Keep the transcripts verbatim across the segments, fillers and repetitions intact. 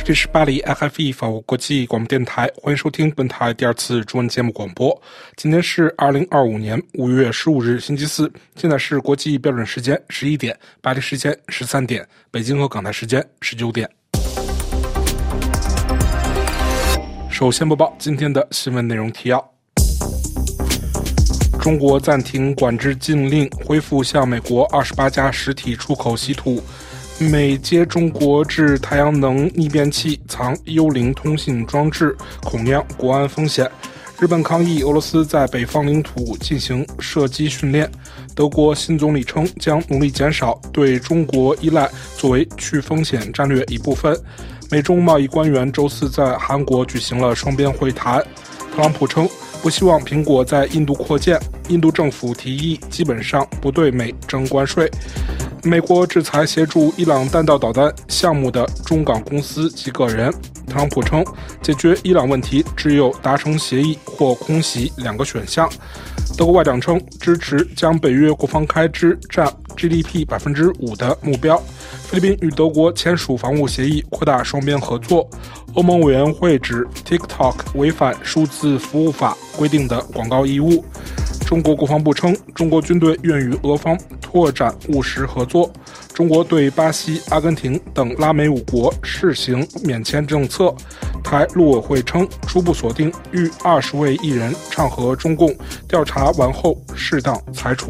这里是巴黎 F F E 法国国际广播电台，欢迎收听本台第二次中文节目广播。今天是二零二五年五月十五日星期四，现在是国际标准时间十一点，巴黎时间十三点，北京和港台时间十九点。首先播报今天的新闻内容提要。中国暂停管制禁令，恢复向美国二十八家实体出口稀土。美接中国制太阳能逆变器藏幽灵通信装置，恐酿国安风险。日本抗议俄罗斯在北方领土进行射击训练。德国新总理称将努力减少对中国依赖，作为去风险战略一部分。美中贸易官员周四在韩国举行了双边会谈。特朗普称不希望苹果在印度扩建，印度政府提议基本上不对美征关税。美国制裁协助伊朗弹道导弹项目的中港公司及个人。特朗普称解决伊朗问题只有达成协议或空袭两个选项。德国外长称支持将北约国防开支占 G D P 百分之五 的目标。菲律宾与德国签署防务协议，扩大双边合作。欧盟委员会指 TikTok 违反数字服务法规定的广告义务。中国国防部称中国军队愿与俄方拓展务实合作。中国对巴西、阿根廷等拉美五国试行免签政策。台陆委会称初步锁定逾二十位艺人唱和中共，调查完后适当裁处。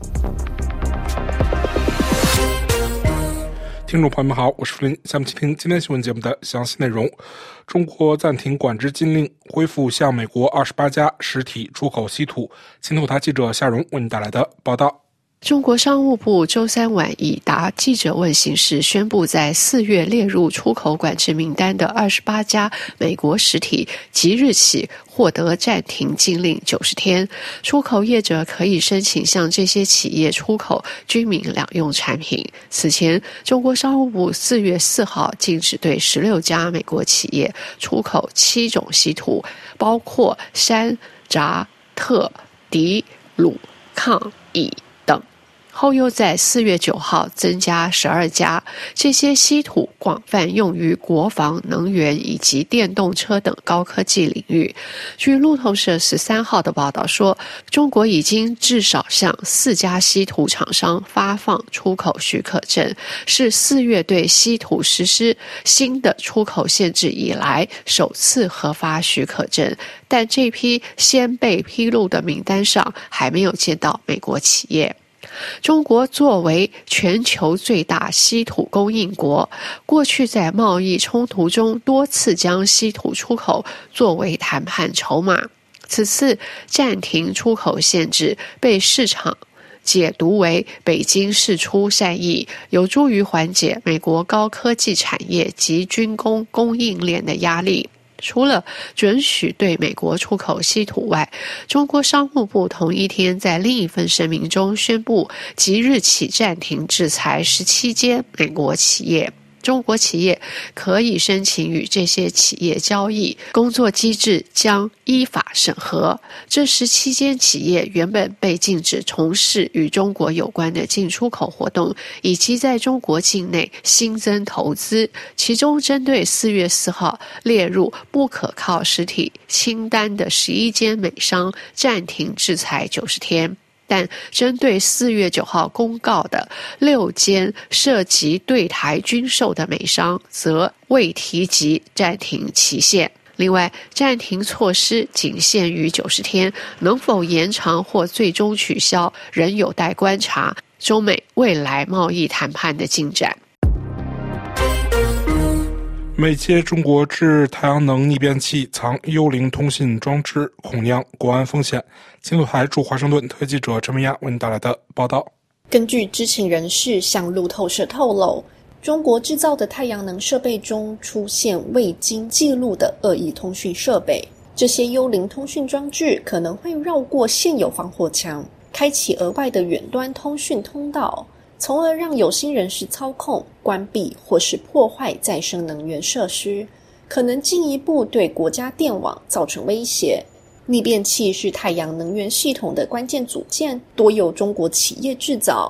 听众朋友们好，我是福林，下面请听今天新闻节目的详细内容。中国暂停管制禁令，恢复向美国二十八家实体出口稀土。新头台记者夏蓉为您带来的报道。 中国商务部周三晚以答记者问形式宣布，在四月列入出口管制名单的二十八家美国实体即日起获得暂停禁令九十天，出口业者可以申请向这些企业出口军民两用产品。此前，中国商务部四月四号禁止对十六家美国企业出口七种稀土，包括山、札、特、迪、鲁、抗、乙等。后又在四月九号增加十二家，这些稀土广泛用于国防、能源以及电动车等高科技领域。据路透社十三号的报道说，中国已经至少向四家稀土厂商发放出口许可证，是四月对稀土实施新的出口限制以来首次核发许可证，但这批先被披露的名单上还没有见到美国企业。中国作为全球最大稀土供应国，过去在贸易冲突中多次将稀土出口作为谈判筹码。此次暂停出口限制被市场解读为北京释出善意，有助于缓解美国高科技产业及军工供应链的压力。除了准许对美国出口稀土外，中国商务部同一天在另一份声明中宣布，即日起暂停制裁十七间美国企业。中国企业可以申请与这些企业交易，工作机制将依法审核。这十七间企业原本被禁止从事与中国有关的进出口活动，以及在中国境内新增投资。其中针对四月四号列入不可靠实体清单的十一间美商暂停制裁九十天。但针对四月九号公告的六间涉及对台军售的美商，则未提及暂停期限。另外，暂停措施仅限于九十天，能否延长或最终取消，仍有待观察中美未来贸易谈判的进展。 美接中国制太阳能逆变器藏幽灵通信装置，恐酿国安风险。新路台驻华盛顿特约记者陈文亚为您带来的报道。 根据知情人士向路透社透露，中国制造的太阳能设备中出现未经记录的恶意通讯设备，这些幽灵通讯装置可能会绕过现有防火墙，开启额外的远端通讯通道，从而让有心人士操控、关闭或是破坏再生能源设施，可能进一步对国家电网造成威胁。逆变器是太阳能源系统的关键组件，多由中国企业制造。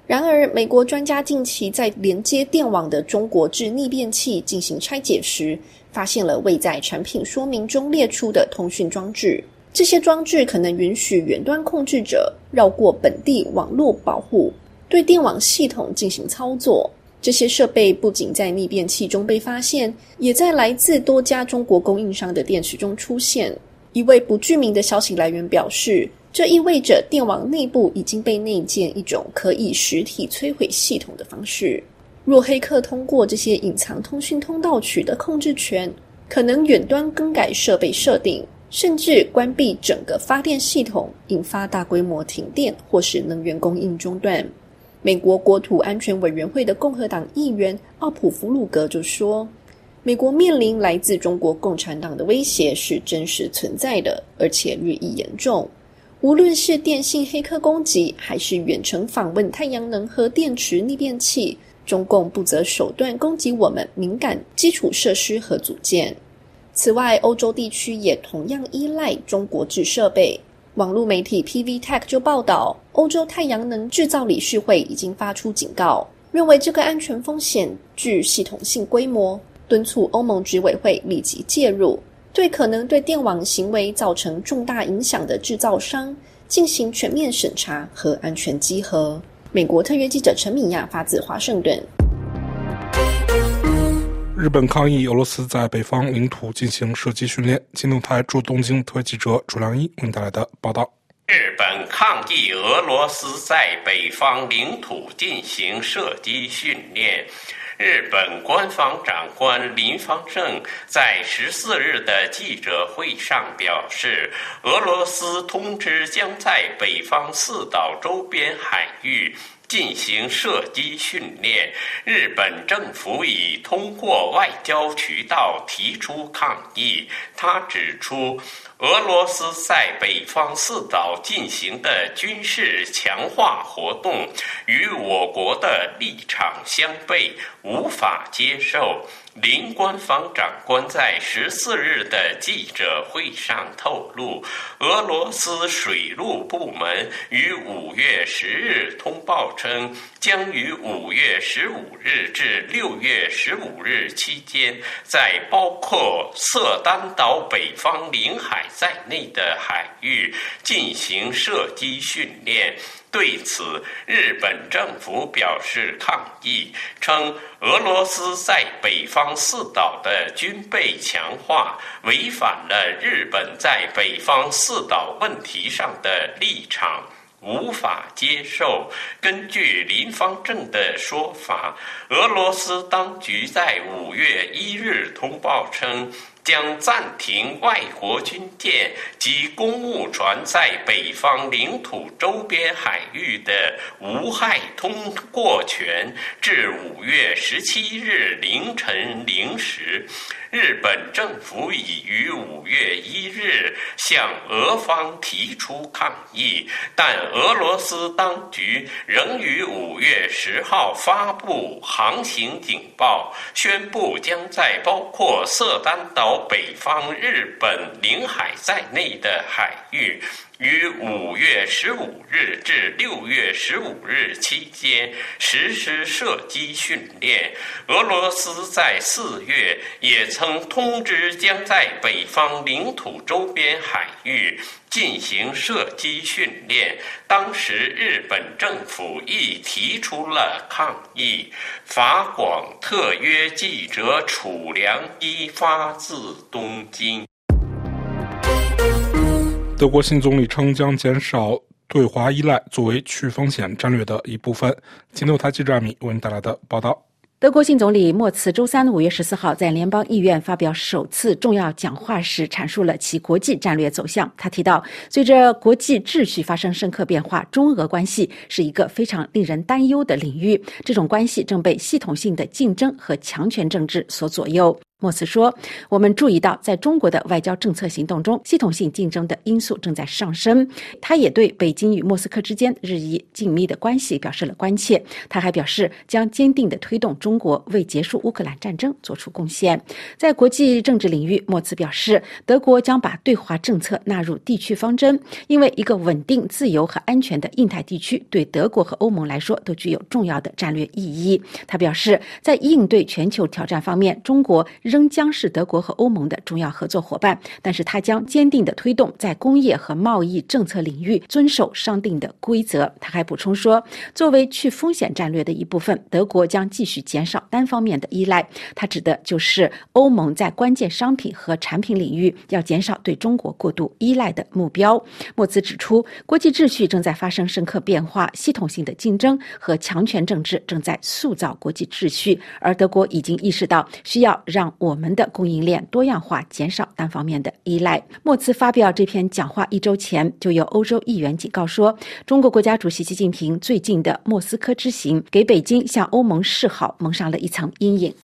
然而，美国专家近期在连接电网的中国制逆变器进行拆解时，发现了未在产品说明中列出的通讯装置。这些装置可能允许远端控制者绕过本地网络保护，对电网系统进行操作。这些设备不仅在逆变器中被发现，也在来自多家中国供应商的电池中出现。一位不具名的消息来源表示，这意味着电网内部已经被内建一种可以实体摧毁系统的方式。若黑客通过这些隐藏通讯通道取得控制权，可能远端更改设备设定，甚至关闭整个发电系统，引发大规模停电或是能源供应中断。美国国土安全委员会的共和党议员奥普弗鲁格就说，美国面临来自中国共产党的威胁是真实存在的，而且日益严重。无论是电信黑客攻击，还是远程访问太阳能和电池逆变器，中共不择手段攻击我们敏感基础设施和组件。此外，欧洲地区也同样依赖中国制设备。网络媒体 P V Tech 就报道，欧洲太阳能制造理事会已经发出警告，认为这个安全风险具系统性规模，敦促欧盟执委会立即介入，对可能对电网行为造成重大影响的制造商进行全面审查和安全稽核。美国特约记者陈敏亚发自华盛顿。 日本抗议俄罗斯在北方领土进行射击训练。金动台驻东京特约记者楚良一为您带来的报道。 日本抗议俄罗斯在北方领土进行射击训练。日本官方长官林方正在十四日的记者会上表示，俄罗斯通知将在北方四岛周边海域进行射击训练，日本政府已通过外交渠道提出抗议。他指出，俄罗斯在北方四岛进行的军事强化活动与我国的立场相悖，无法接受。林官方长官在十四日的记者会上透露，俄罗斯水陆部门于五月十日通报称，将于五月十五日至六月十五日期间，在包括色丹岛北方领海在内的海域进行射击训练。对此，日本政府表示抗议，称俄罗斯在北方四岛的军备强化，违反了日本在北方四岛问题上的立场，无法接受。根据林方正的说法，俄罗斯当局在五月一日通报称，将暂停外国军舰及公务船在北方领土周边海域的无害通过权，至五月十七日凌晨零时。日本政府已于五月一日向俄方提出抗议，但俄罗斯当局仍于五月十号发布航行警报，宣布将在包括色丹岛北方日本领海在内的海域于五月十五日至六月十五日期间实施射击训练。俄罗斯在四月也曾通知将在北方领土周边海域进行射击训练，当时日本政府亦提出了抗议。法广特约记者楚良一发自东京。 德国新总理称将减少对华依赖作为去风险战略的一部分。金牛台记者艾米为您带来的报道。 德国新总理默茨周三五月十四号在联邦议院发表首次重要讲话时，阐述了其国际战略走向。他提到，随着国际秩序发生深刻变化，中俄关系是一个非常令人担忧的领域，这种关系正被系统性的竞争和强权政治所左右。 莫茨说，我们注意到在中国的外交政策行动中，系统性竞争的因素正在上升。他也对北京与莫斯科之间日益紧密的关系表示了关切。他还表示将坚定地推动中国为结束乌克兰战争做出贡献。在国际政治领域，莫茨表示，德国将把对华政策纳入地区方针，因为一个稳定、自由和安全的印太地区对德国和欧盟来说都具有重要的战略意义。他表示，在应对全球挑战方面，中国仍将是德国和欧盟的重要合作伙伴，但是他将坚定地推动在工业和贸易政策领域遵守商定的规则。他还补充说，作为去风险战略的一部分，德国将继续减少单方面的依赖。他指的就是欧盟在关键商品和产品领域要减少对中国过度依赖的目标。莫茨指出，国际秩序正在发生深刻变化，系统性的竞争和强权政治正在塑造国际秩序，而德国已经意识到需要让我们的供应链多样化，减少单方面的依赖。莫茨发表这篇讲话一周前，就有欧洲议员警告说，中国国家主席习近平最近的莫斯科之行给北京向欧盟示好蒙上了一层阴影。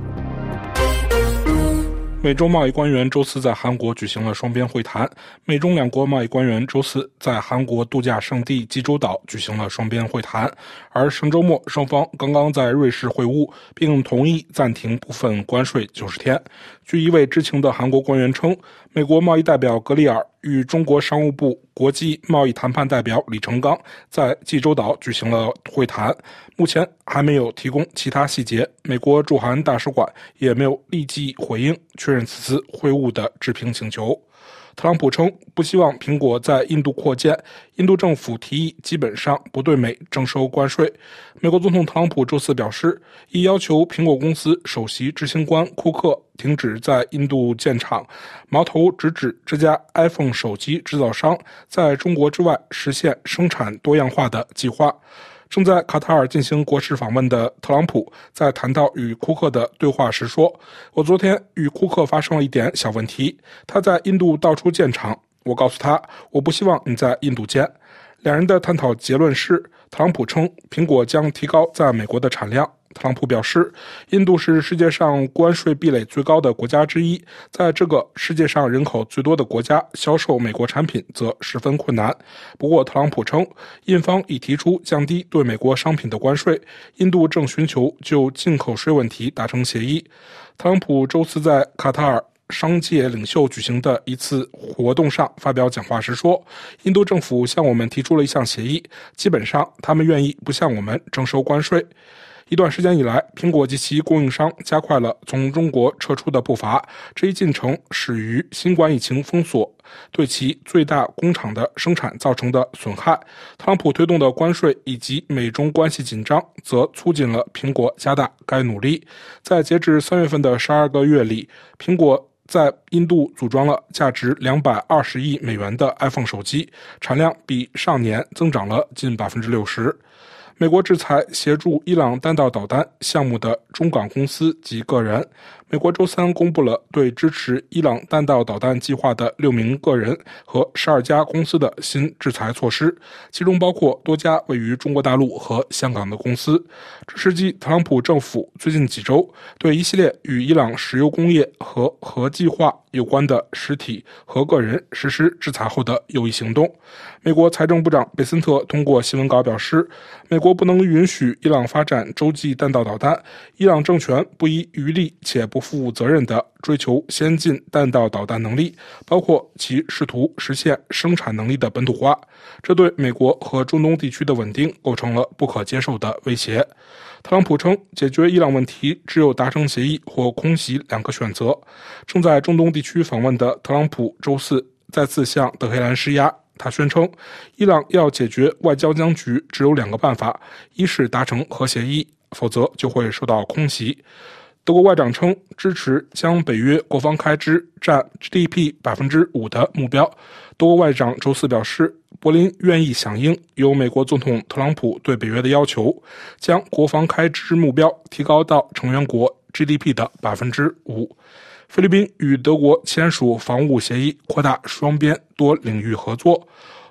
美中贸易官员周四在韩国举行了双边会谈，美中两国贸易官员周四在韩国度假胜地济州岛举行了双边会谈，而上周末双方刚刚在瑞士会晤，并同意暂停部分关税九十天。据一位知情的韩国官员称，美国贸易代表格里尔与中国商务部国际贸易谈判代表李成钢在济州岛举行了会谈，目前还没有提供其他细节。美国驻韩大使馆也没有立即回应确认此次会晤的置评请求。特朗普称不希望苹果在印度扩建，印度政府提议基本上不对美征收关税。美国总统特朗普周四表示，已要求苹果公司首席执行官库克停止在印度建厂，矛头直指这家 iPhone 手机制造商在中国之外实现生产多样化的计划。正在卡塔尔进行国事访问的特朗普在谈到与库克的对话时说，我昨天与库克发生了一点小问题，他在印度到处建厂，我告诉他我不希望你在印度建。两人的探讨结论是，特朗普称苹果将提高在美国的产量。特朗普表示，印度是世界上关税壁垒最高的国家之一，在这个世界上人口最多的国家销售美国产品则十分困难。不过特朗普称，印方已提出降低对美国商品的关税，印度正寻求就进口税问题达成协议。特朗普周四在卡塔尔商界领袖举行的一次活动上发表讲话时说，印度政府向我们提出了一项协议，基本上他们愿意不向我们征收关税。一段时间以来，苹果及其供应商加快了从中国撤出的步伐，这一进程始于新冠疫情封锁对其最大工厂的生产造成的损害。特朗普推动的关税以及美中关系紧张则促进了苹果加大该努力。在截至三月份的十二个月里，苹果在印度组装了价值两百二十亿美元的 iPhone 手机，产量比上年增长了近 百分之六十。美国制裁协助伊朗弹道导弹项目的中港公司及个人。美国周三公布了对支持伊朗弹道导弹计划的六名个人和十二家公司的新制裁措施，其中包括多家位于中国大陆和香港的公司。这是继特朗普政府最近几周对一系列与伊朗石油工业和核计划有关的实体和个人实施制裁后的又一行动。美国财政部长贝森特通过新闻稿表示，美国不能允许伊朗发展洲际弹道导弹，伊朗政权不遗余力且不负责任地追求先进弹道导弹能力，包括其试图实现生产能力的本土化，这对美国和中东地区的稳定构成了不可接受的威胁。特朗普称，解决伊朗问题只有达成协议或空袭两个选择。正在中东地区访问的特朗普周四再次向德黑兰施压，他宣称，伊朗要解决外交僵局只有两个办法，一是达成核协议，否则就会受到空袭。德国外长称支持将北约国防开支占 G D P 百分之五 的目标。德国外长周四表示，柏林愿意响应由美国总统特朗普对北约的要求，将国防开支目标提高到成员国 G D P 的 百分之五。菲律宾与德国签署防务协议，扩大双边多领域合作。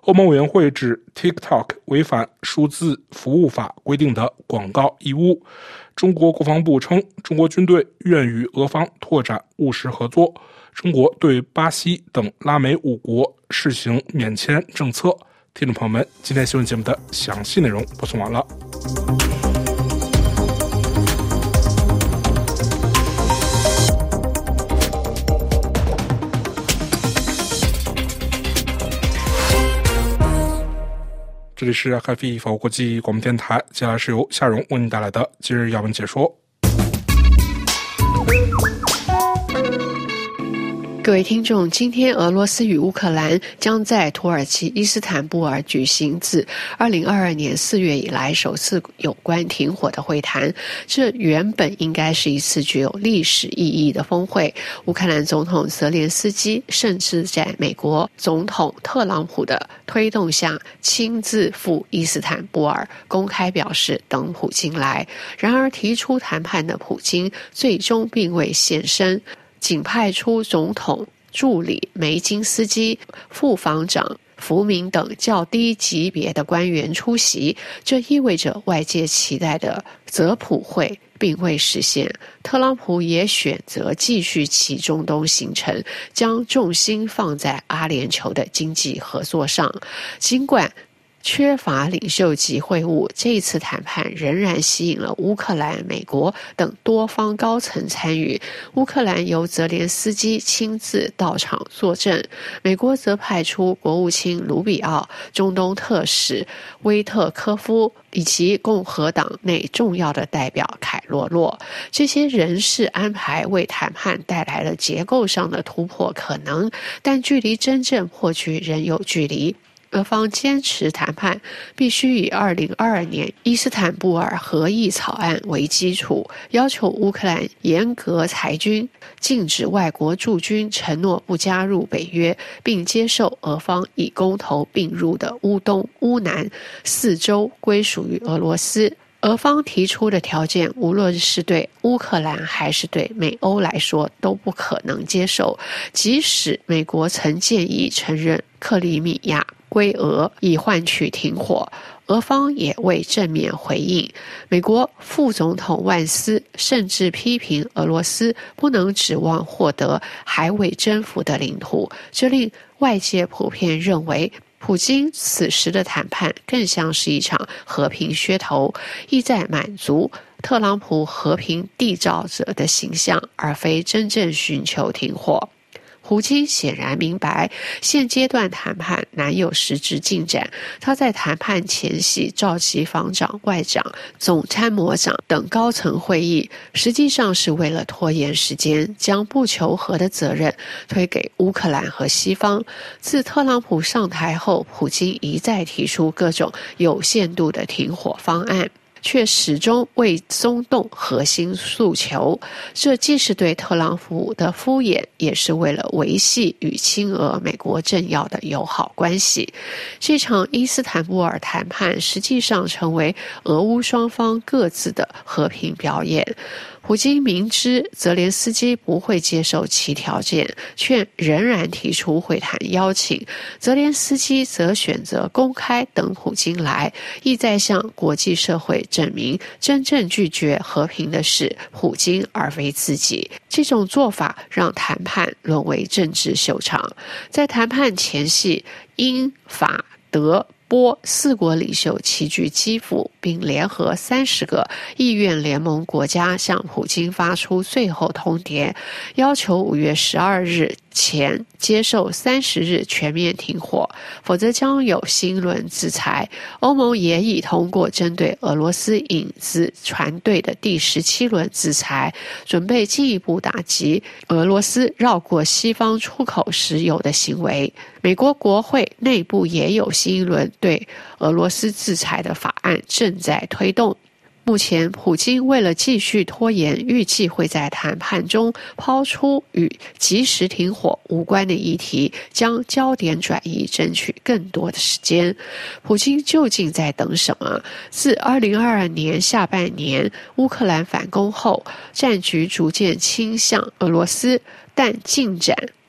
欧盟委员会指 TikTok 违反数字服务法规定的广告义务。中国国防部称，中国军队愿与俄方拓展务实合作。中国对巴西等拉美五国试行免签政策。听众朋友们，今天新闻节目的详细内容播送完了。这里是 F I 法国国际广播电台，接下来是由夏蓉为您带来的今日要闻解说。 各位听众，今天俄罗斯与乌克兰将在土耳其伊斯坦布尔举行自二零二二年四月以来首次有关停火的会谈。这原本应该是一次具有历史意义的峰会。乌克兰总统泽连斯基甚至在美国总统特朗普的推动下亲自赴伊斯坦布尔，公开表示等普京来。然而提出谈判的普京最终并未现身，仅派出总统助理梅金斯基、副防长福明等较低级别的官员出席，这意味着外界期待的泽普会并未实现。特朗普也选择继续其中东行程，将重心放在阿联酋的经济合作上。尽管缺乏领袖级会晤，这一次谈判仍然吸引了乌克兰、美国等多方高层参与。乌克兰由泽连斯基亲自到场作证，美国则派出国务卿卢比奥、中东特使威特科夫以及共和党内重要的代表凯罗洛。这些人事安排为谈判带来了结构上的突破可能，但距离真正破局仍有距离。俄方坚持谈判必须以二零二二年伊斯坦布尔合议草案为基础，要求乌克兰严格裁军，禁止外国驻军，承诺不加入北约，并接受俄方以公投并入的乌东、乌南四州归属于俄罗斯。俄方提出的条件，无论是对乌克兰还是对美欧来说都不可能接受。即使美国曾建议承认克里米亚归俄以换取停火，俄方也未正面回应。美国副总统万斯甚至批评俄罗斯不能指望获得还未征服的领土，这令外界普遍认为普京此时的谈判更像是一场和平噱头，意在满足特朗普和平缔造者的形象，而非真正寻求停火。普京显然明白现阶段谈判难有实质进展，他在谈判前夕召集防长、外长、总参谋长等高层会议，实际上是为了拖延时间，将不求和的责任推给乌克兰和西方。自特朗普上台后，普京一再提出各种有限度的停火方案，却始终未松动核心诉求，这既是对特朗普的敷衍，也是为了维系与亲俄美国政要的友好关系。这场伊斯坦布尔谈判实际上成为俄乌双方各自的和平表演。普京明知泽连斯基不会接受其条件，却仍然提出会谈邀请。泽连斯基则选择公开等普京来，意在向国际社会证明真正拒绝和平的是普京而非自己。这种做法让谈判沦为政治秀场。在谈判前夕，英、法、德、波四国领袖齐聚基辅，并联合三十个意愿联盟国家向普京发出最后通牒，要求五月十二日前接受三十日全面停火，否则将有新一轮制裁。欧盟也已通过针对俄罗斯影子船队的第十七轮制裁，准备进一步打击俄罗斯绕过西方出口石油的行为。美国国会内部也有新一轮对俄罗斯制裁的法案正在推动。目前普京为了继续拖延，预计会在谈判中抛出与及时停火无关的议题，将焦点转移，争取更多的时间。普京究竟在等什么？自二零二二年下半年乌克兰反攻后，战局逐渐倾向俄罗斯，但进展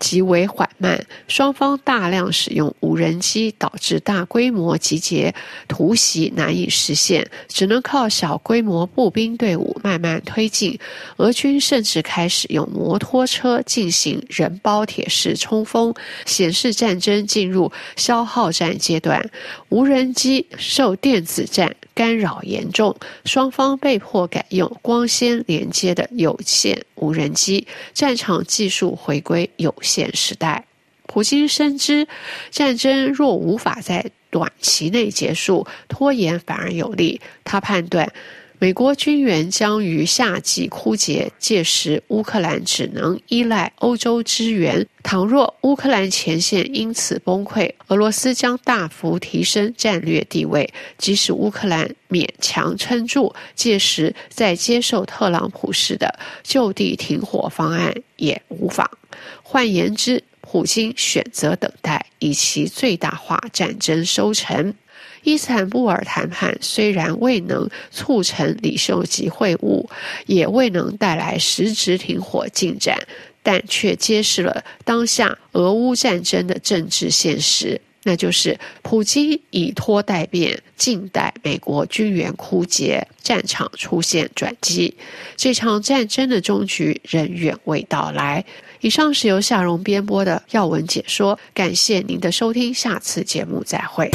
极为缓慢，双方大量使用无人机，导致大规模集结突袭难以实现，只能靠小规模步兵队伍慢慢推进。俄军甚至开始用摩托车进行人包铁式冲锋，显示战争进入消耗战阶段。无人机受电子战干扰严重，双方被迫改用光纤连接的有线无人机，战场技术回归有限时代。普京深知战争若无法在短期内结束，拖延反而有利。他判断美国军援将于夏季枯竭，届时乌克兰只能依赖欧洲支援。倘若乌克兰前线因此崩溃，俄罗斯将大幅提升战略地位，即使乌克兰勉强撑住，届时再接受特朗普式的就地停火方案也无妨。换言之，普京选择等待，以其最大化战争收成。伊斯坦布尔谈判虽然未能促成领袖级会晤，也未能带来实质停火进展，但却揭示了当下俄乌战争的政治现实，那就是普京以拖待变，静待美国军援枯竭，战场出现转机。这场战争的终局仍远未到来。以上是由夏蓉编播的要闻解说，感谢您的收听，下次节目再会。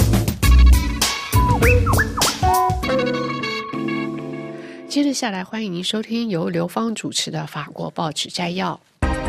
接着下来，欢迎您收听由刘芳主持的法国报纸摘要。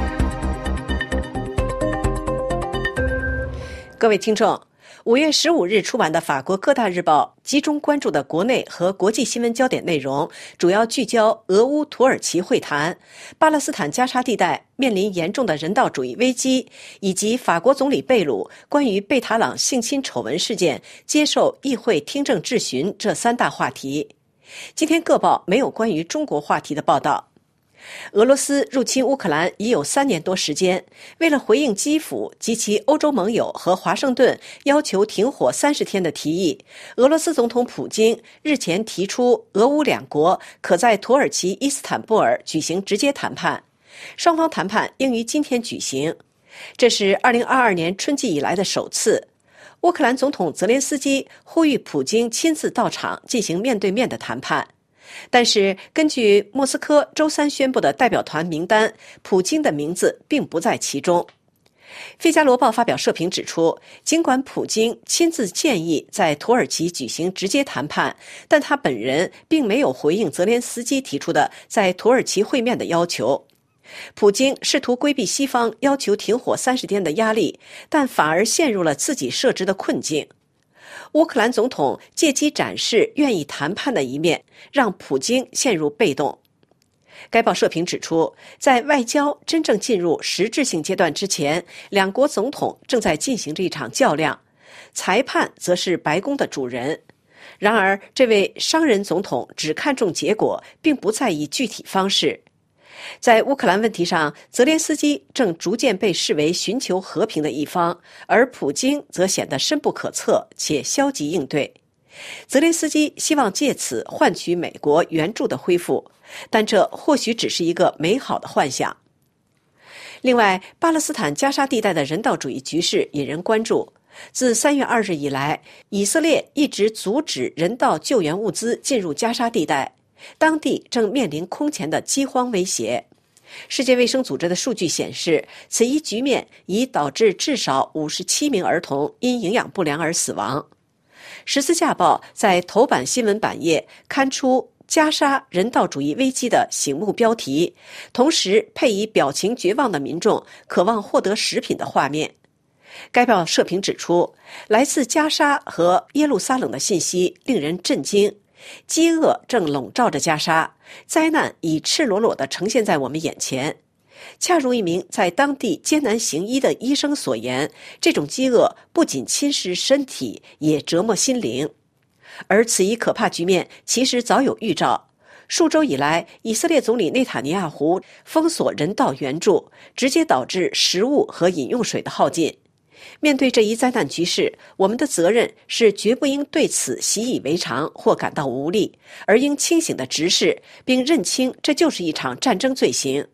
各位听众，五月十五日出版的法国各大日报集中关注的国内和国际新闻焦点内容，主要聚焦俄乌土耳其会谈、巴勒斯坦加沙地带面临严重的人道主义危机，以及法国总理贝鲁关于贝塔朗性侵丑闻事件接受议会听证质询这三大话题。今天各报没有关于中国话题的报道。俄罗斯入侵乌克兰已有三年多时间，为了回应基辅及其欧洲盟友和华盛顿要求停火三十天的提议，俄罗斯总统普京日前提出俄乌两国可在土耳其伊斯坦布尔举行直接谈判，双方谈判应于今天举行。这是二零二二年春季以来的首次。乌克兰总统泽连斯基呼吁普京亲自到场进行面对面的谈判，但是根据莫斯科周三宣布的代表团名单，普京的名字并不在其中。费加罗报发表社评指出，尽管普京亲自建议在土耳其举行直接谈判，但他本人并没有回应泽连斯基提出的在土耳其会面的要求。普京试图规避西方要求停火三十天的压力，但反而陷入了自己设置的困境。乌克兰总统借机展示愿意谈判的一面，让普京陷入被动。该报社评指出，在外交真正进入实质性阶段之前，两国总统正在进行着一场较量，裁判则是白宫的主人。然而，这位商人总统只看重结果，并不在意具体方式。在乌克兰问题上，泽连斯基正逐渐被视为寻求和平的一方，而普京则显得深不可测且消极应对。泽连斯基希望借此换取美国援助的恢复，但这或许只是一个美好的幻想。另外，巴勒斯坦加沙地带的人道主义局势引人关注。自三月二日以来，以色列一直阻止人道救援物资进入加沙地带，当地正面临空前的饥荒威胁。世界卫生组织的数据显示，此一局面已导致至少五十七名儿童因营养不良而死亡。十字架报在头版新闻版页刊出加沙人道主义危机的醒目标题，同时配以表情绝望的民众渴望获得食品的画面。该报社评指出，来自加沙和耶路撒冷的信息令人震惊。饥饿正笼罩着加沙，灾难已赤裸裸地呈现在我们眼前。恰如一名在当地艰难行医的医生所言，这种饥饿不仅侵蚀身体，也折磨心灵。而此一可怕局面其实早有预兆。数周以来，以色列总理内塔尼亚胡封锁人道援助，直接导致食物和饮用水的耗尽。面对这一灾难局势，我们的责任是绝不应对此习以为常或感到无力，而应清醒地直视并认清这就是一场战争罪行。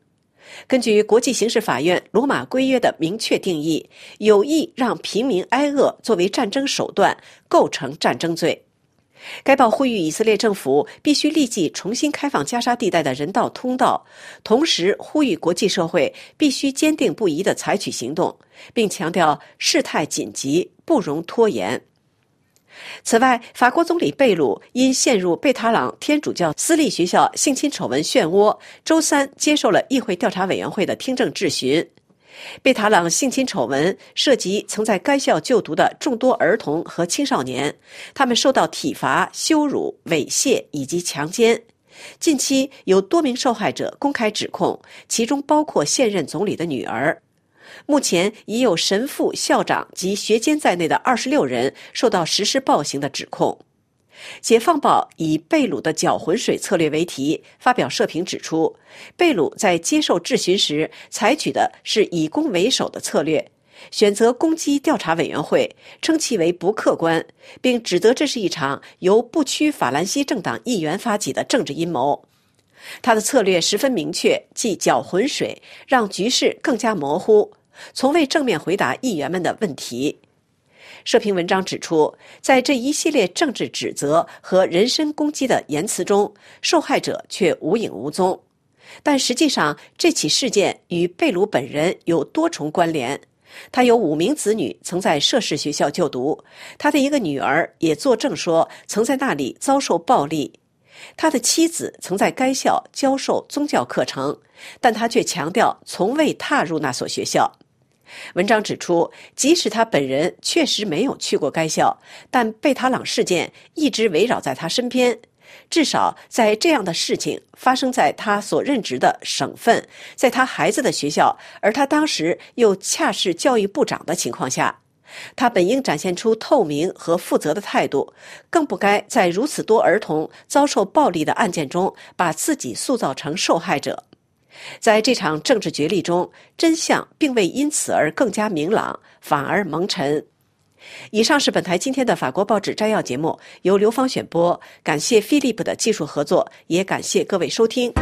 根据国际刑事法院罗马规约的明确定义，有意让平民挨饿作为战争手段，构成战争罪。该报呼吁以色列政府必须立即重新开放加沙地带的人道通道，同时呼吁国际社会必须坚定不移地采取行动，并强调事态紧急，不容拖延。此外，法国总理贝鲁因陷入贝塔朗天主教私立学校性侵丑闻漩涡，周三接受了议会调查委员会的听证质询。贝塔朗性侵丑闻涉及曾在该校就读的众多儿童和青少年，他们受到体罚、羞辱、猥亵以及强奸。近期有多名受害者公开指控，其中包括现任总理的女儿。目前已有神父、校长及学监在内的二十六人受到实施暴行的指控。解放报以贝鲁的搅浑水策略为题发表社评指出，贝鲁在接受质询时采取的是以攻为守的策略，选择攻击调查委员会，称其为不客观，并指责这是一场由不屈法兰西政党议员发起的政治阴谋。他的策略十分明确，即搅浑水，让局势更加模糊，从未正面回答议员们的问题。社评文章指出，在这一系列政治指责和人身攻击的言辞中，受害者却无影无踪。但实际上，这起事件与贝鲁本人有多重关联。他有五名子女曾在涉事学校就读，他的一个女儿也作证说曾在那里遭受暴力。他的妻子曾在该校教授宗教课程，但他却强调从未踏入那所学校。文章指出，即使他本人确实没有去过该校，但贝塔朗事件一直围绕在他身边。至少在这样的事情发生在他所任职的省份，在他孩子的学校，而他当时又恰是教育部长的情况下，他本应展现出透明和负责的态度，更不该在如此多儿童遭受暴力的案件中把自己塑造成受害者。在这场政治角力中，真相并未因此而更加明朗，反而蒙尘。以上是本台今天的法国报纸摘要节目，由刘芳选播，感谢飞利浦的技术合作，也感谢各位收听。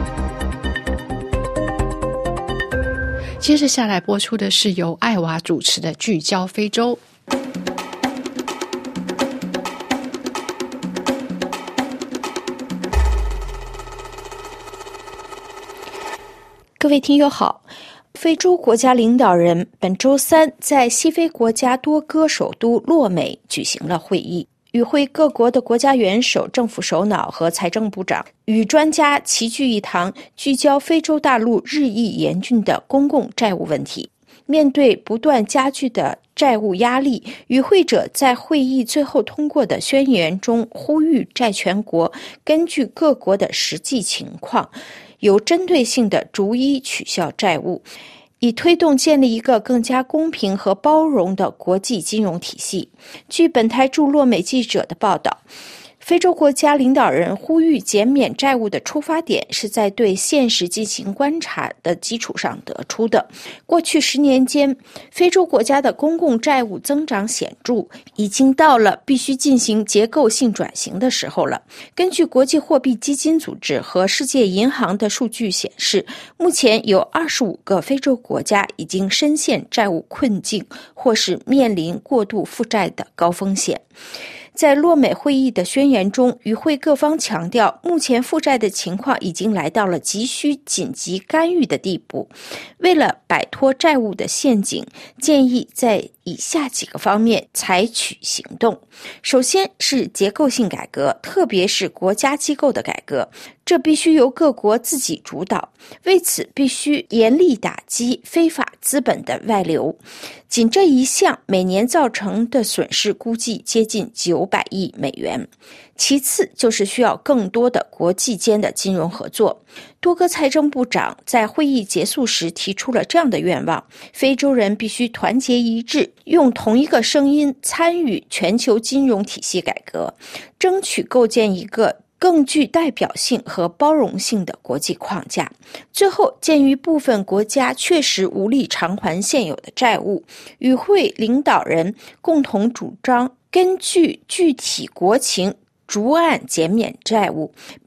接着下来播出的是由艾娃主持的《聚焦非洲》。 各位听友好，非洲国家领导人本周三在西非国家多哥首都洛美举行了会议，与会各国的国家元首、政府首脑和财政部长与专家齐聚一堂，聚焦非洲大陆日益严峻的公共债务问题。面对不断加剧的债务压力，与会者在会议最后通过的宣言中呼吁债权国根据各国的实际情况，有针对性地逐一取消债务，以推动建立一个更加公平和包容的国际金融体系。据本台驻洛美记者的报道，非洲国家领导人呼吁减免债务的出发点是在对现实进行观察的基础上得出的。过去十年间，非洲国家的公共债务增长显著，已经到了必须进行结构性转型的时候了。根据国际货币基金组织和世界银行的数据显示，目前有二十五个非洲国家已经深陷债务困境，或是面临过度负债的高风险。在洛美会议的宣言中，与会各方强调，目前负债的情况已经来到了急需紧急干预的地步。为了摆脱债务的陷阱，建议在以下几个方面采取行动。首先是结构性改革，特别是国家机构的改革，这必须由各国自己主导。为此，必须严厉打击非法资本的外流。仅这一项每年造成的损失估计接近九百亿美元。其次就是需要更多的国际间的金融合作。多个财政部长在会议结束时提出了这样的愿望：非洲人必须团结一致，用同一个声音参与全球金融体系改革，争取构建一个更具代表性和包容性的国际框架。最后，鉴于部分国家确实无力偿还现有的债务，与会领导人共同主张根据具体国情逐案减免债务，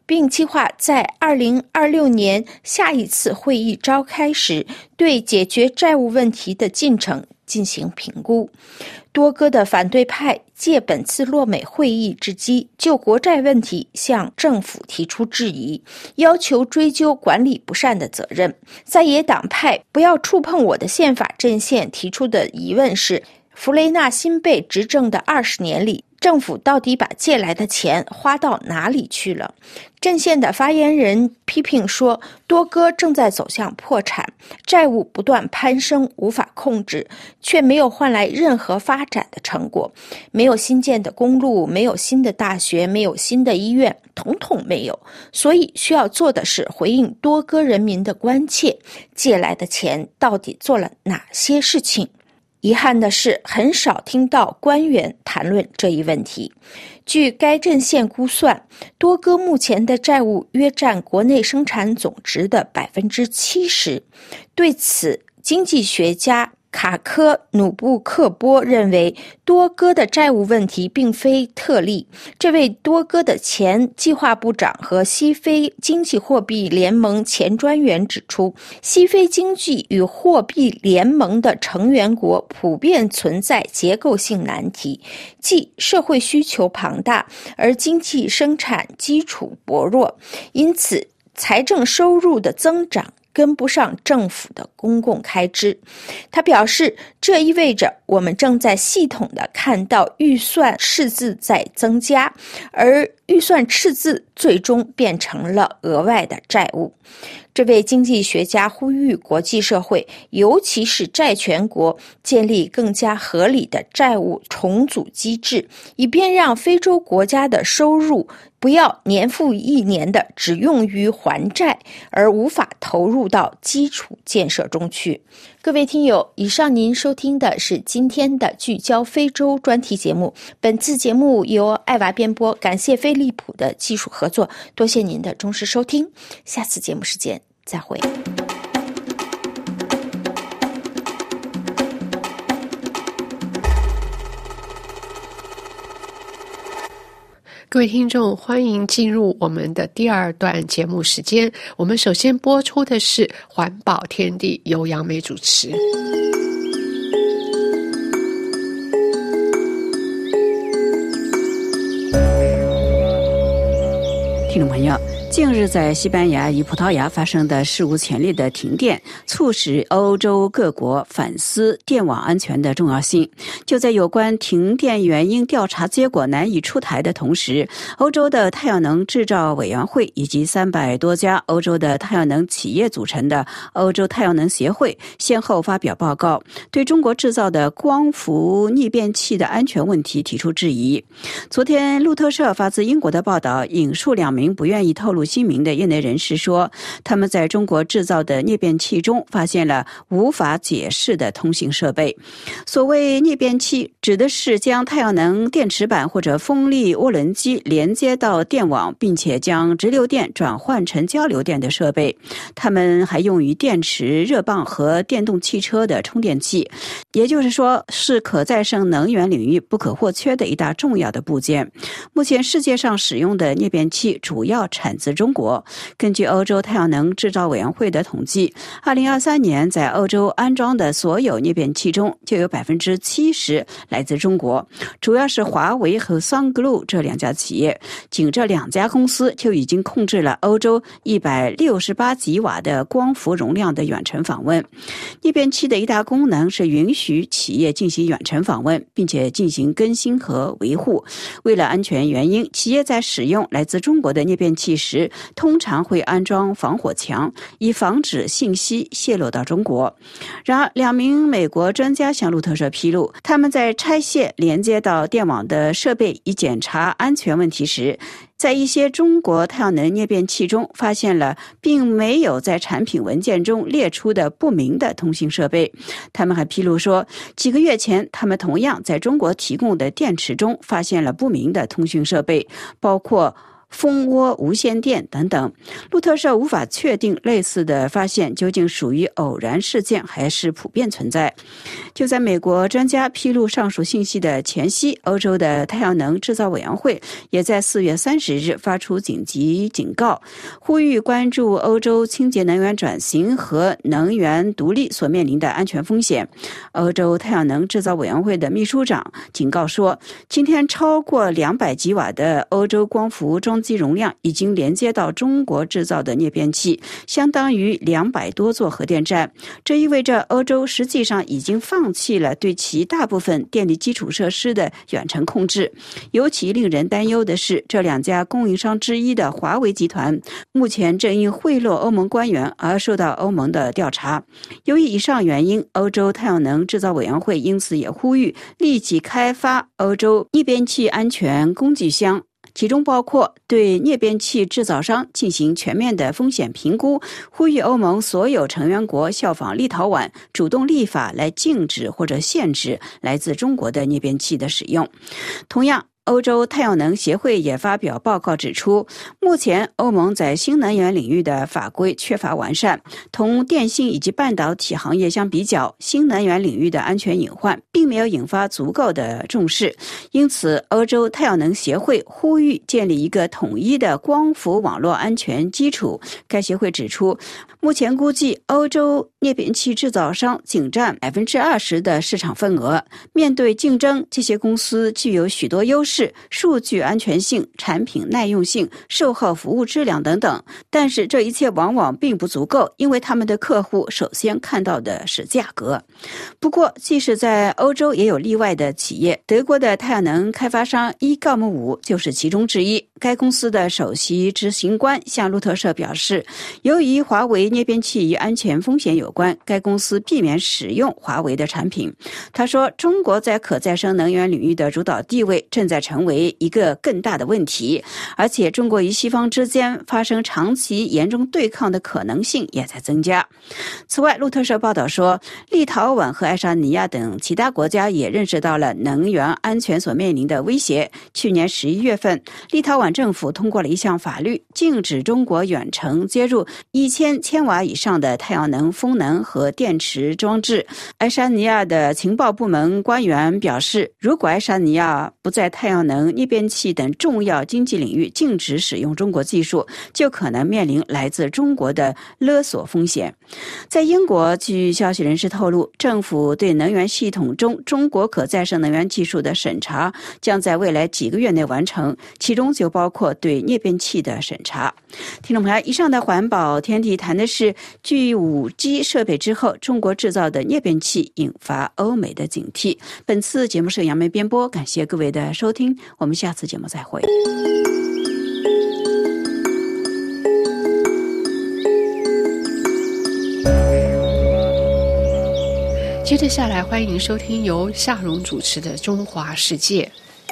并计划在二零二六年下一次会议召开时，对解决债务问题的进程进行评估。多个的反对派借本次洛美会议之机，就国债问题向政府提出质疑，要求追究管理不善的责任。在野党派不要触碰我的宪法阵线提出的疑问是，弗雷纳辛贝执政的二十年里，政府到底把借来的钱花到哪里去了？阵线的发言人批评说，多哥正在走向破产，债务不断攀升，无法控制，却没有换来任何发展的成果。没有新建的公路，没有新的大学，没有新的医院，统统没有。所以需要做的是回应多哥人民的关切，借来的钱到底做了哪些事情？遗憾的是，很少听到官员谈论这一问题。据该阵线估算，多哥目前的债务约占国内生产总值的 百分之七十。 对此，经济学家卡科努布克波认为，多哥的债务问题并非特例。这位多哥的前计划部长和西非经济货币联盟前专员指出，西非经济与货币联盟的成员国普遍存在结构性难题，即社会需求庞大，而经济生产基础薄弱，因此财政收入的增长跟不上政府的公共开支。他表示，这意味着我们正在系统地看到预算赤字在增加，而预算赤字最终变成了额外的债务。这位经济学家呼吁国际社会，尤其是债权国，建立更加合理的债务重组机制，以便让非洲国家的收入不要年复一年的只用于还债，而无法投入到基础建设中去。各位听友，以上您收听的是今天的聚焦非洲专题节目。本次节目由艾娃编播，感谢飞利浦的技术合作，多谢您的忠实收听。下次节目时间再会。 各位听众，欢迎进入我们的第二段节目时间。我们首先播出的是《环保天地》，由杨梅主持。 听众朋友，近日在西班牙与葡萄牙发生的史无前例的停电，促使欧洲各国反思电网安全的重要性。就在有关停电原因调查结果难以出台的同时，欧洲的太阳能制造委员会以及三百多家欧洲的太阳能企业组成的欧洲太阳能协会先后发表报告，对中国制造的光伏逆变器的安全问题提出质疑。昨天路透社发自英国的报道引述两名不愿意透露姓名的业内人士说，他们在中国制造的逆变器中发现了无法解释的通信设备。所谓逆变器指的是将太阳能电池板或者风力涡轮机连接到电网，并且将直流电转换成交流电的设备。它们还用于电池、热泵和电动汽车的充电器，也就是说是可再生能源领域不可或缺的一大重要的部件。目前世界上使用的逆变器主要产自中国。根据欧洲太阳能制造委员会的统计，二零二三年在欧洲安装的所有逆变器中就有 百分之七十 来自中国，主要是华为和 Sunglue 这两家企业。仅这两家公司就已经控制了欧洲一百六十八吉瓦的光伏容量的远程访问。逆变器的一大功能是允许企业进行远程访问，并且进行更新和维护。为了安全原因，企业在使用来自中国的逆变器时，通常会安装防火墙，以防止信息泄露到中国。然而，两名美国专家向路透社披露，他们在拆卸连接到电网的设备以检查安全问题时，在一些中国太阳能逆变器中发现了并没有在产品文件中列出的不明的通信设备。他们还披露说，几个月前他们同样在中国提供的电池中发现了不明的通讯设备，包括蜂窝无线电等等。路透社无法确定类似的发现究竟属于偶然事件还是普遍存在。就在美国专家披露上述信息的前夕，欧洲的太阳能制造委员会也在四月三十日发出紧急警告，呼吁关注欧洲清洁能源转型和能源独立所面临的安全风险。欧洲太阳能制造委员会的秘书长警告说，今天超过两百吉瓦的欧洲光伏装机容量已经连接到中国制造的裂变器，相当于两百多座核电站。这意味着欧洲实际上已经放弃了对其大部分电力基础设施的远程控制。尤其令人担忧的是，这两家供应商之一的华为集团目前正因贿赂欧盟官员而受到欧盟的调查。由于以上原因，欧洲太阳能制造委员会因此也呼吁立即开发欧洲裂变器安全工具箱，其中包括对裂变器制造商进行全面的风险评估，呼吁欧盟所有成员国效仿立陶宛，主动立法来禁止或者限制来自中国的裂变器的使用。同样，欧洲太阳能协会也发表报告指出，目前欧盟在新能源领域的法规缺乏完善，同电信以及半导体行业相比较，新能源领域的安全隐患并没有引发足够的重视。因此，欧洲太阳能协会呼吁建立一个统一的光伏网络安全基础。该协会指出，目前估计欧洲裂变器制造商仅占 百分之二十 的市场份额。面对竞争，这些公司具有许多优势，数据安全性、产品耐用性、售后服务质量等等。但是这一切往往并不足够，因为他们的客户首先看到的是价格。不过，即使在欧洲也有例外的企业，德国的太阳能开发商伊告姆五就是其中之一。该公司的首席执行官向路透社表示，由于华为裂变器与安全风险有关，该公司避免使用华为的产品。他说，中国在可再生能源领域的主导地位正在成为一个更大的问题，而且中国与西方之间发生长期严重对抗的可能性也在增加。此外，路透社报道说，立陶宛和爱沙尼亚等其他国家也认识到了能源安全所面临的威胁。去年十一月份，立陶宛政府通过了一项法律，禁止中国远程接入一千千瓦以上的太阳能、风能和电池装置。爱沙尼亚的情报部门官员表示，如果爱沙尼亚不在太阳能、裂变器等重要经济领域禁止使用中国技术，就可能面临来自中国的勒索风险。在英国，据消息人士透露，政府对能源系统中中国可再生能源技术的审查将在未来几个月内完成，其中就包括对裂变器的审查。听众朋友，以上的环保天地谈的是继 五 G 设备之后，中国制造的裂变器引发欧美的警惕。本次节目是杨梅编播，感谢各位的收听，我们下次节目再会。 接着下来，欢迎收听由夏蓉主持的《中华世界》。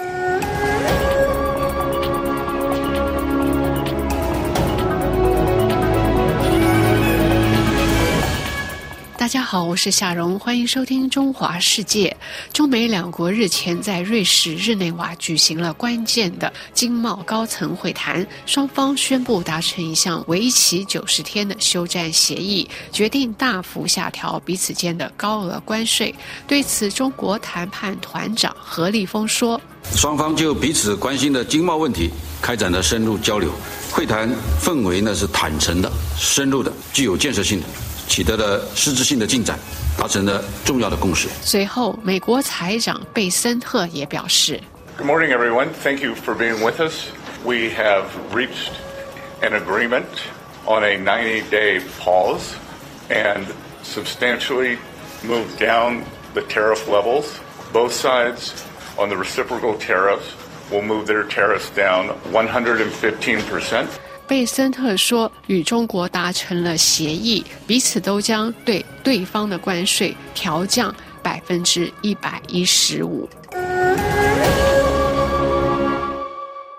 大家好，我是夏蓉，欢迎收听《中华世界》。中美两国日前在瑞士日内瓦举行了关键的经贸高层会谈，双方宣布达成一项为期九十天的休战协议，决定大幅下调彼此间的高额关税。对此，中国谈判团长何立峰说：“ 双方就彼此关心的经贸问题开展了深入交流，会谈氛围呢是坦诚的、深入的、具有建设性的。”取得了实质性的进展，达成了重要的共识。 随后，美国财长贝森特也表示 ：“Good morning, everyone. Thank you for being with us. We have reached an agreement on a ninety-day pause and substantially moved down the tariff levels. Both sides on the reciprocal tariffs will move their tariffs down one hundred fifteen percent.” 贝森特说，与中国达成了协议，彼此都将对对方的关税调降百分之一百一十五。此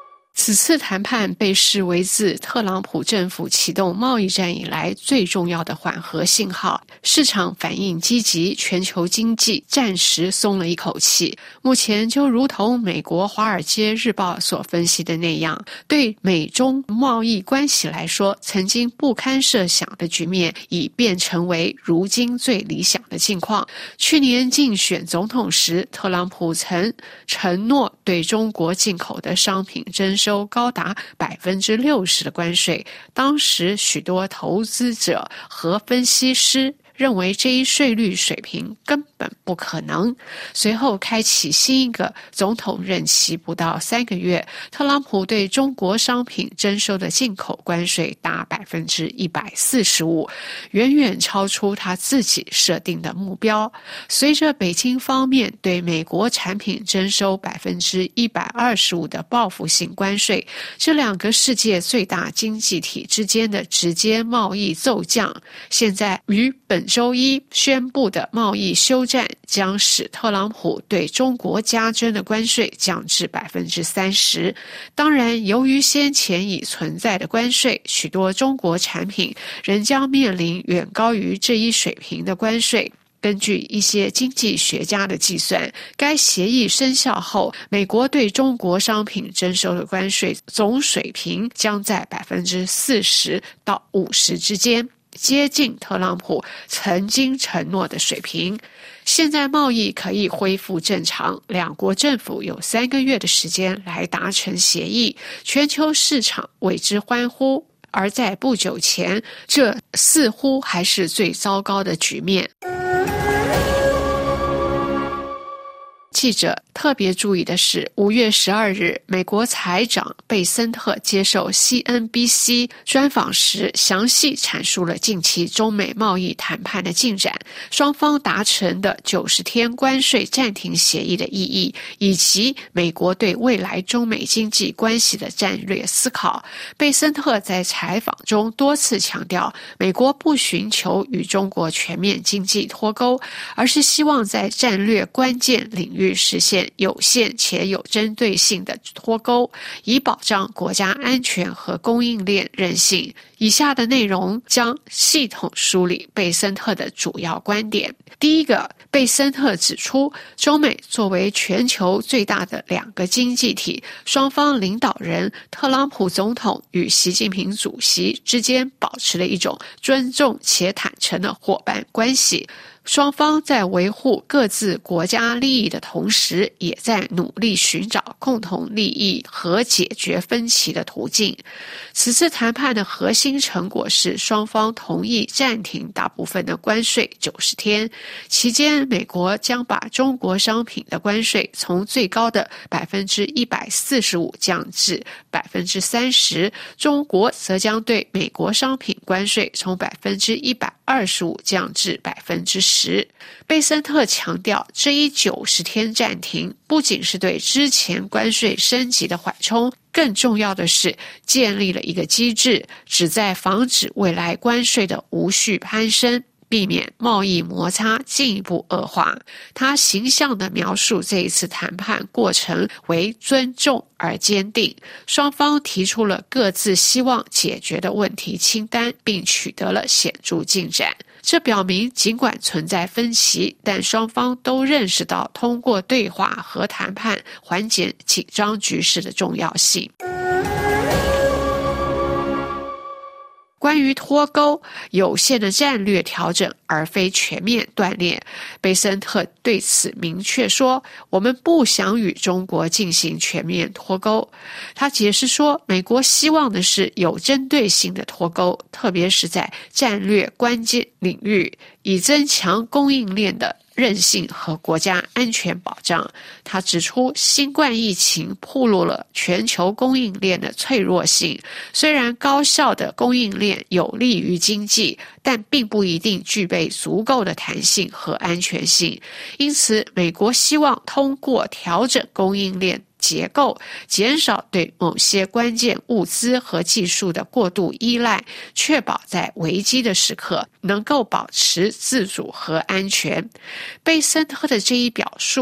此次谈判被视为自特朗普政府启动贸易战以来最重要的缓和信号，市场反应积极，全球经济暂时松了一口气。目前就如同美国《华尔街日报》所分析的那样，对美中贸易关系来说，曾经不堪设想的局面已变成为如今最理想的境况。去年竞选总统时，特朗普曾承诺对中国进口的商品征收高达百分之六十的关税，当时许多投资者和分析师认为这一税率水平根本不可能。随后开启新一个总统任期不到三个月，特朗普对中国商品征收的进口关税达百分之一百四十五，远远超出他自己设定的目标。随着北京方面对美国产品征收百分之一百二十五的报复性关税，这两个世界最大经济体之间的直接贸易骤降，现在于本周一宣布的贸易休战将使特朗普对中国加征的关税降至百分之三十。当然，由于先前已存在的关税，许多中国产品仍将面临远高于这一水平的关税。根据一些经济学家的计算，该协议生效后，美国对中国商品征收的关税总水平将在百分之四十到五十之间，接近特朗普曾经承诺的水平。现在贸易可以恢复正常，两国政府有三个月的时间来达成协议，全球市场为之欢呼。而在不久前，这似乎还是最糟糕的局面。记者特别注意的是，五月十二日，美国财长贝森特接受 C N B C 专访时，详细阐述了近期中美贸易谈判的进展，双方达成的九十天关税暂停协议的意义，以及美国对未来中美经济关系的战略思考。贝森特在采访中多次强调，美国不寻求与中国全面经济脱钩，而是希望在战略关键领域实现有限且有针对性的脱钩，以保障国家安全和供应链韧性。以下的内容将系统梳理贝森特的主要观点。第一个，贝森特指出，中美作为全球最大的两个经济体，双方领导人特朗普总统与习近平主席之间保持了一种尊重且坦诚的伙伴关系。双方在维护各自国家利益的同时，也在努力寻找共同利益和解决分歧的途径。此次谈判的核心成果是双方同意暂停大部分的关税九十天，期间美国将把中国商品的关税从最高的百分之一百四十五降至百分之三十，中国则将对美国商品关税从百分之一百二十五降至百分之十。贝森特强调，这一九十天暂停不仅是对之前关税升级的缓冲，更重要的是建立了一个机制，旨在防止未来关税的无序攀升，避免贸易摩擦进一步恶化。他形象地描述这一次谈判过程为尊重而坚定，双方提出了各自希望解决的问题清单，并取得了显著进展。这表明尽管存在分歧，但双方都认识到通过对话和谈判缓解紧张局势的重要性。关于脱钩，有限的战略调整而非全面断裂，贝森特对此明确说，我们不想与中国进行全面脱钩。他解释说，美国希望的是有针对性的脱钩，特别是在战略关键领域，以增强供应链的韧性和国家安全保障。他指出，新冠疫情暴露了全球供应链的脆弱性，虽然高效的供应链有利于经济，但并不一定具备足够的弹性和安全性。因此，美国希望通过调整供应链结构，减少对某些关键物资和技术的过度依赖，确保在危机的时刻能够保持自主和安全。贝森特的这一表述反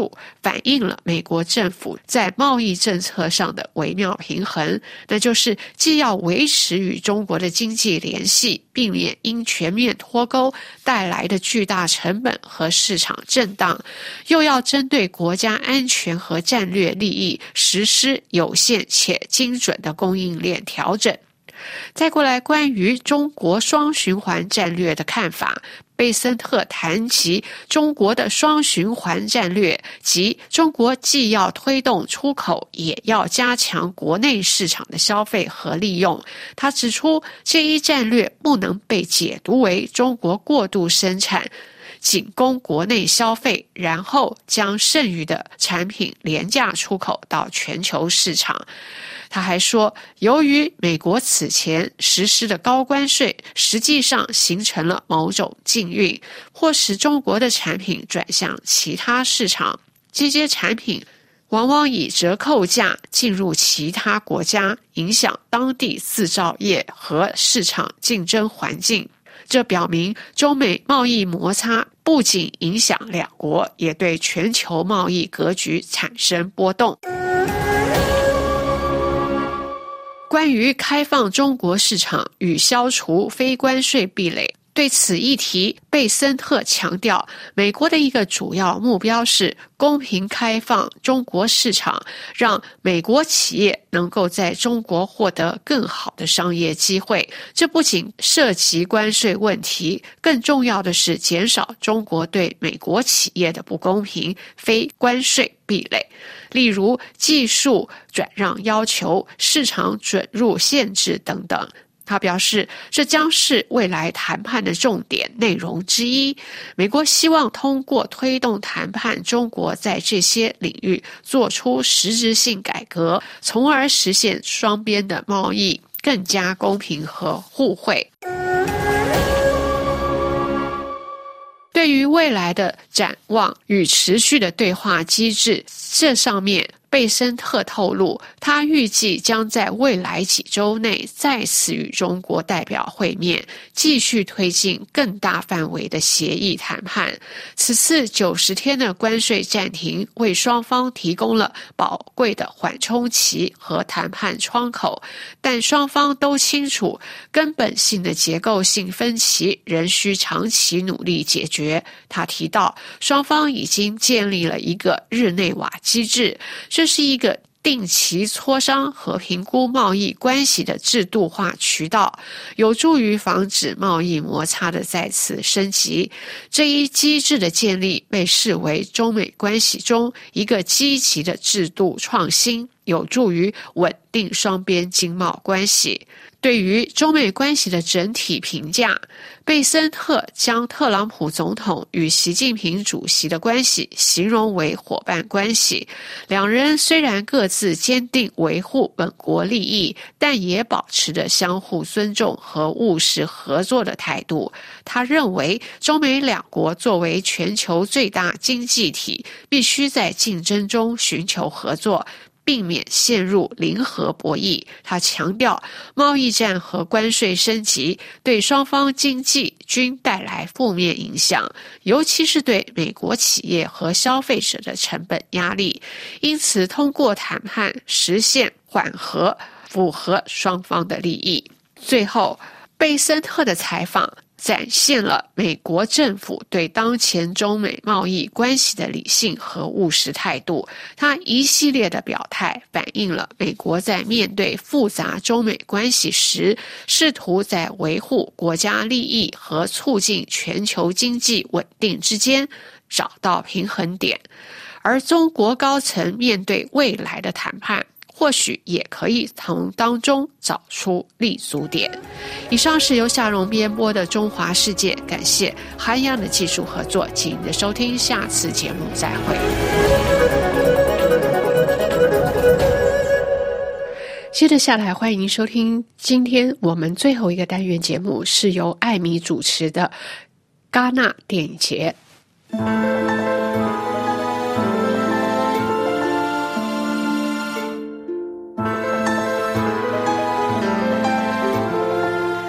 反映了美国政府在贸易政策上的微妙平衡，那就是既要维持与中国的经济联系，避免因全面脱钩带来的巨大成本和市场震荡，又要针对国家安全和战略利益实施有限且精准的供应链调整。再过来，关于中国双循环战略的看法，贝森特谈及中国的双循环战略，即中国既要推动出口，也要加强国内市场的消费和利用。他指出，这一战略不能被解读为中国过度生产，仅供国内消费，然后将剩余的产品廉价出口到全球市场。他还说，由于美国此前实施的高关税实际上形成了某种禁运，或使中国的产品转向其他市场，这些产品往往以折扣价进入其他国家，影响当地制造业和市场竞争环境。这表明中美贸易摩擦不仅影响两国，也对全球贸易格局产生波动。关于开放中国市场与消除非关税壁垒，对此议题，贝森特强调，美国的一个主要目标是公平开放中国市场，让美国企业能够在中国获得更好的商业机会。这不仅涉及关税问题，更重要的是减少中国对美国企业的不公平非关税壁垒，例如技术转让要求、市场准入限制等等。他表示，这将是未来谈判的重点内容之一。美国希望通过推动谈判，中国在这些领域做出实质性改革，从而实现双边的贸易更加公平和互惠。对于未来的展望与持续的对话机制，这上面贝森特透露，他预计将在未来几周内再次与中国代表会面，继续推进更大范围的协议谈判。此次九十天的关税暂停为双方提供了宝贵的缓冲期和谈判窗口，但双方都清楚，根本性的结构性分歧仍需长期努力解决。他提到，双方已经建立了一个日内瓦机制，这是一个定期磋商和评估贸易关系的制度化渠道，有助于防止贸易摩擦的再次升级。这一机制的建立被视为中美关系中一个积极的制度创新，有助于稳定双边经贸关系。对于中美关系的整体评价，贝森特将特朗普总统与习近平主席的关系形容为伙伴关系。两人虽然各自坚定维护本国利益，但也保持着相互尊重和务实合作的态度。他认为，中美两国作为全球最大经济体，必须在竞争中寻求合作，避免陷入零和博弈。他强调，贸易战和关税升级对双方经济均带来负面影响，尤其是对美国企业和消费者的成本压力。因此，通过谈判实现缓和，符合双方的利益。最后，贝森特的采访展现了美国政府对当前中美贸易关系的理性和务实态度。他一系列的表态反映了美国在面对复杂中美关系时，试图在维护国家利益和促进全球经济稳定之间找到平衡点。而中国高层面对未来的谈判，或许也可以从当中找出立足点。以上是由夏蓉编播的《中华世界》，感谢韩阳的技术合作，请您的收听，下次节目再会。接着下来，欢迎收听今天我们最后一个单元节目，是由艾米主持的戛纳电影节。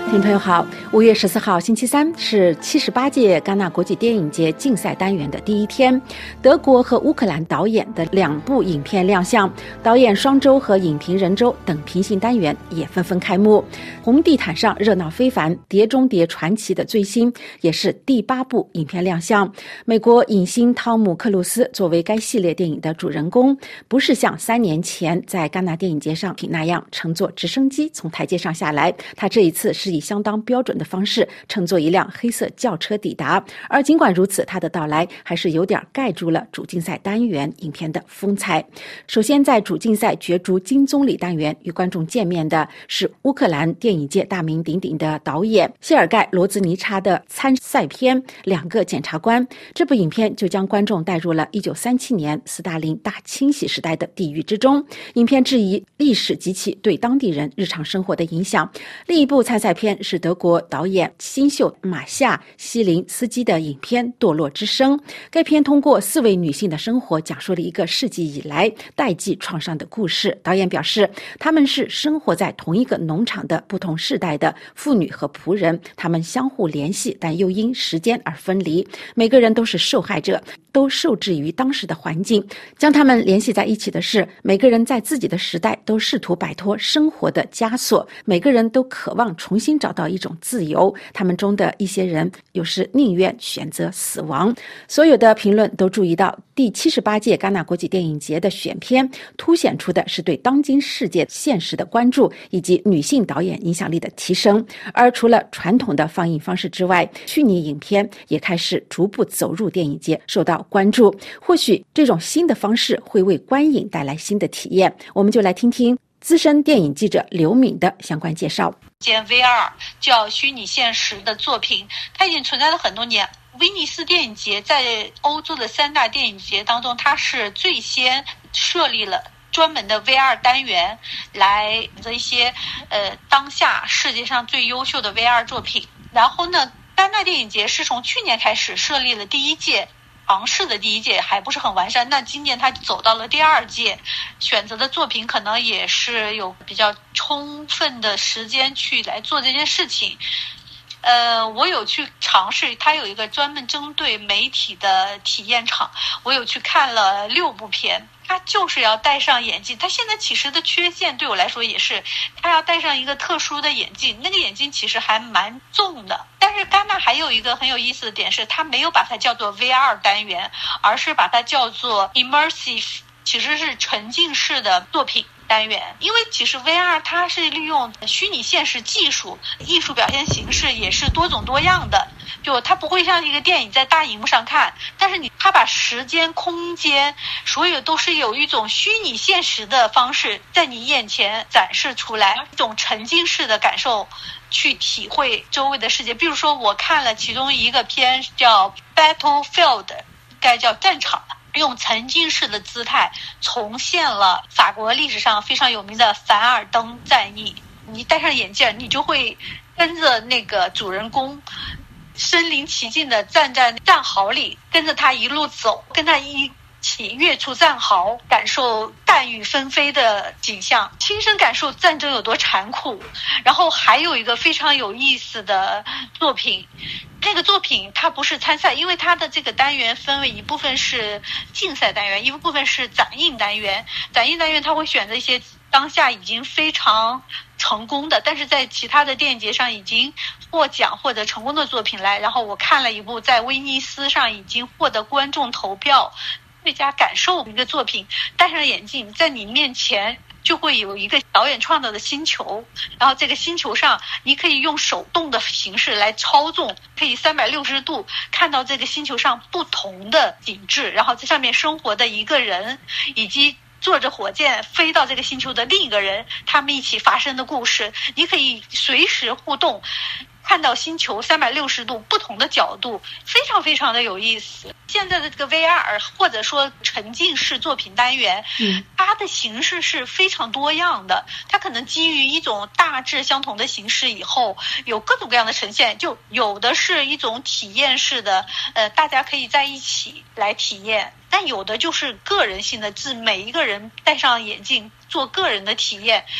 听众朋友好，五月十四号星期三是七十八届戛纳国际电影节竞赛单元的第一天，德国和乌克兰导演的两部影片亮相，导演双周和影评人周等平行单元也纷纷开幕。红地毯上热闹非凡，《碟中谍传奇》的最新也是第八部影片亮相。美国影星汤姆·克鲁斯作为该系列电影的主人公，不是像三年前在戛纳电影节上那样乘坐直升机从台阶上下来，他这一次是以相当标准的方式乘坐一辆黑色轿车抵达，而尽管如此，他的到来还是有点盖住了主竞赛单元影片的风采。首先在主竞赛角逐金棕榈单元与观众见面的是乌克兰电影界大名鼎鼎的导演谢尔盖·罗兹尼察的参赛片《两个检察官》，这部影片就将观众带入了一九三七年斯大林大清洗时代的地狱之中。影片质疑历史及其对当地人日常生活的影响。另一部参赛片是德国导演新秀马夏·西林斯基的影片《堕落之声》，该片通过四位女性的生活，讲述了一个世纪以来代际创伤的故事。导演表示，他们是生活在同一个农场的不同世代的妇女和仆人，他们相互联系，但又因时间而分离。每个人都是受害者，都受制于当时的环境。将他们联系在一起的是，每个人在自己的时代都试图摆脱生活的枷锁，每个人都渴望重新找到一种自由，他们中的一些人有时宁愿选择死亡。所有的评论都注意到，第七十八届戛纳国际电影节的选片凸显出的是对当今世界现实的关注，以及女性导演影响力的提升。而除了传统的放映方式之外，虚拟影片也开始逐步走入电影节，受到关注。或许这种新的方式会为观影带来新的体验。我们就来听听资深电影记者刘敏的相关介绍。 兼 V R 叫虚拟现实的作品，它已经存在了很多年。威尼斯电影节在欧洲的三大电影节当中，它是最先设立了专门的 V R 单元，来这一些呃当下世界上最优秀的 V R 作品。然后呢，戛纳电影节是从去年开始设立了第一届。尝试的第一届还不是很完善，那今年他走到了第二届，选择的作品可能也是有比较充分的时间去来做这件事情。呃，我有去尝试，它有一个专门针对媒体的体验场，我有去看了六部片。他就是要戴上眼镜，他现在其实的缺陷对我来说也是，他要戴上一个特殊的眼镜，那个眼镜其实还蛮重的。但是戛纳还有一个很有意思的点是，他没有把它叫做 V R 单元，而是把它叫做 immersive， 其实是沉浸式的作品单元。因为其实 V R 它是利用虚拟现实技术，艺术表现形式也是多种多样的，就它不会像一个电影在大荧幕上看，但是你它把时间空间所有都是有一种虚拟现实的方式在你眼前展示出来，一种沉浸式的感受去体会周围的世界。比如说我看了其中一个片叫 Battlefield， 该叫战场，用沉浸式的姿态重现了法国历史上非常有名的凡尔登战役。你戴上眼镜，你就会跟着那个主人公身临其境的站在战壕里，跟着他一路走，跟他一起跃出战壕，感受弹雨纷飞的景象，亲身感受战争有多残酷。然后还有一个非常有意思的作品，那个作品它不是参赛，因为它的这个单元分为一部分是竞赛单元，一部分是展映单元。展映单元它会选择一些当下已经非常成功的，但是在其他的电影节上已经获奖或者成功的作品来。然后我看了一部在威尼斯上已经获得观众投票最佳感受的一个作品，戴上眼镜，在你面前就会有一个导演创造的星球，然后这个星球上你可以用手动的形式来操纵，可以三百六十度看到这个星球上不同的景致，然后在上面生活的一个人，以及坐着火箭飞到这个星球的另一个人，他们一起发生的故事，你可以随时互动，看到星球三百六十度不同的角度，非常非常的有意思。现在的这个 V R 或者说沉浸式作品单元，嗯，它的形式是非常多样的，它可能基于一种大致相同的形式以后，有各种各样的呈现，就有的是一种体验式的，呃，大家可以在一起来体验，但有的就是个人性的，是每一个人戴上眼镜做个人的体验。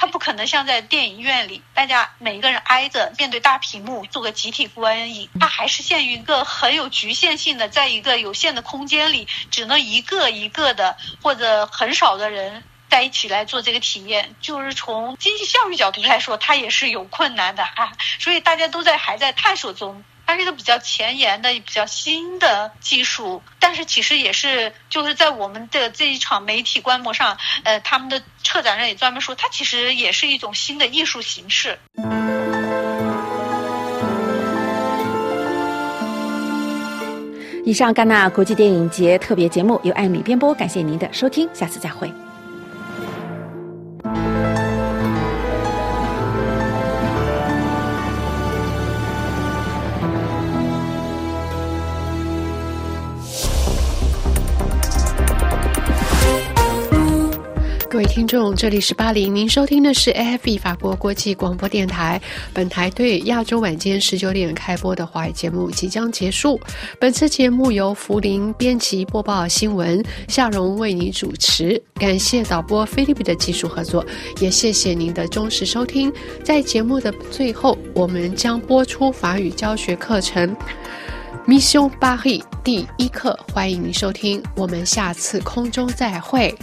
它不可能像在电影院里，大家每个人挨着面对大屏幕做个集体观影，它还是限于一个很有局限性的，在一个有限的空间里，只能一个一个的或者很少的人在一起来做这个体验，就是从经济效益角度来说，它也是有困难的啊。所以大家都在还在探索中。它是一个比较前沿的、比较新的技术，但是其实也是就是在我们的这一场媒体观摩上，呃，他们的策展人也专门说，它其实也是一种新的艺术形式。 以上戛纳国际电影节特别节目由艾米编播，感谢您的收听，下次再会。 各位听众，这里是巴黎，您收听的是 A F E 法国国际广播电台。本台对亚洲晚间十九点开播的华语节目即将结束。本次节目由福林编辑播报新闻，夏蓉为你主持。感谢导播菲利比的技术合作，也谢谢您的忠实收听。在节目的最后，我们将播出法语教学课程 Mission Paris 第一课，欢迎您收听。我们下次空中再会。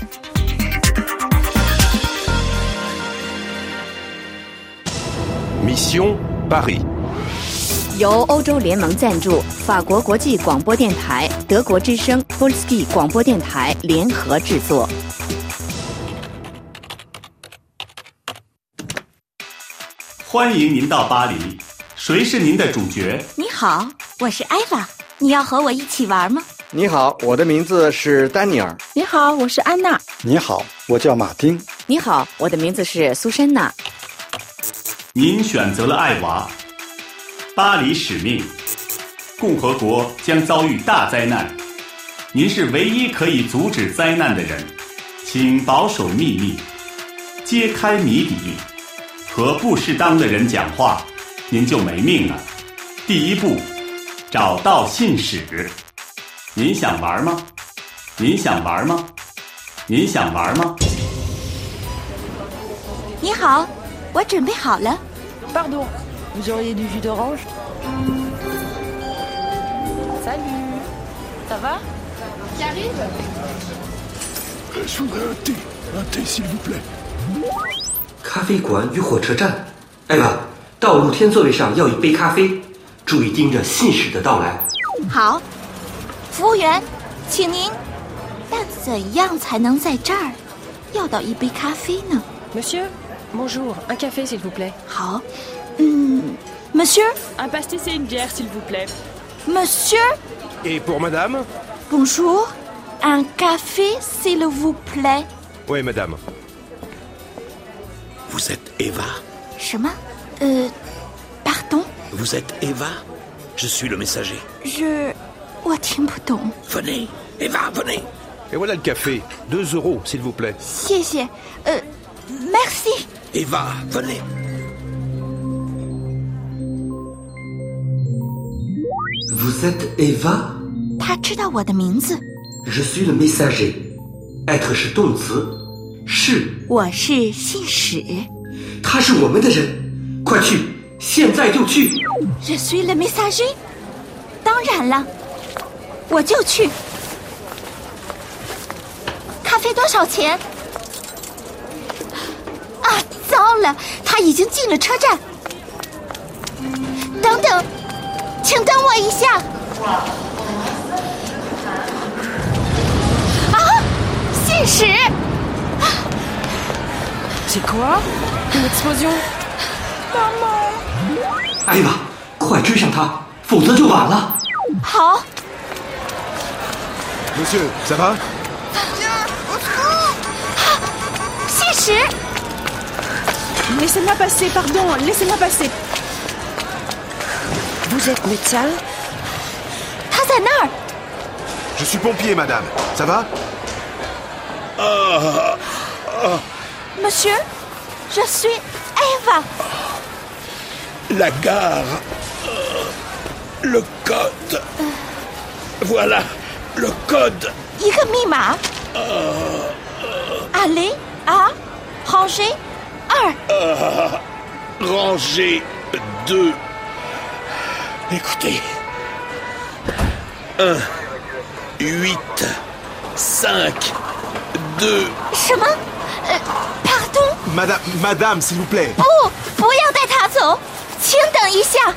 Mission Paris 由欧洲联盟赞助，法国国际广播电台、德国之声 Polski 广播电台联合制作。 欢迎您到巴黎，谁是您的主角？ 你好，我是艾娃，你要和我一起玩吗？ 你好，我的名字是丹尼尔。 你好，我是安娜。 你好，我叫马丁。 你好，我的名字是苏珊娜。 您选择了艾娃，巴黎使命，共和国将遭遇大灾难，您是唯一可以阻止灾难的人，请保守秘密，揭开谜底，和不适当的人讲话，您就没命了。第一步，找到信使。您想玩吗？您想玩吗？您想玩吗？ 你好，我准备好了。 Pardon, vous auriez du jus d'orange? Salut, ça va? J'arrive. Je voudrais un thé, un thé s'il vous plaît. 咖啡馆与火车站，艾娃，到露天座位上要一杯咖啡，注意盯着信使的到来。 好，服务员，请您。但怎样才能在这儿要到一杯咖啡呢 ？Monsieur.Bonjour, un café s'il vous plaît. 好，嗯 ，Monsieur. Un pastis et une bière s'il vous plaît. Monsieur. Et pour madame? Bonjour, un café s'il vous plaît. Oui, madame. Vous êtes Eva? 什么？呃 ，Pardon? Vous êtes Eva? Je suis le messager. Je, 我听不懂。 Venez, Eva, venez. Et voilà le café, deux euros s'il vous plaît. 谢谢，呃 ，Merci. Eva, venez. Vous êtes Eva? 他知道我的名字。 Je suis le messager. être 是动词，是。 我是信使。 他是我们的人，快去，现在就去。 Je suis le messager. 当然了，我就去。咖啡多少钱？啊，糟了，他已经进了车站。等等，请等我一下。啊，信使！ C'est quoi? Une explosion? Maman！ 艾娃，快追上他，否则就晚了。 好。 Monsieur, ça va? 信使！ Laissez-moi passer, pardon, laissez-moi passer. Vous êtes médecin? 他在那儿。 Je suis pompier, madame. Ça va? Ah, ah. Monsieur, je suis Eva. La gare. Le code. Voilà, le code. 一个密码。Aller à ranger Rangée deux. Écoutez. Un, huit, cinq, deux. 什么？呃 ，pardon。 Madame, Madame, s'il vous plaît. 不，不要带他走，请等一下。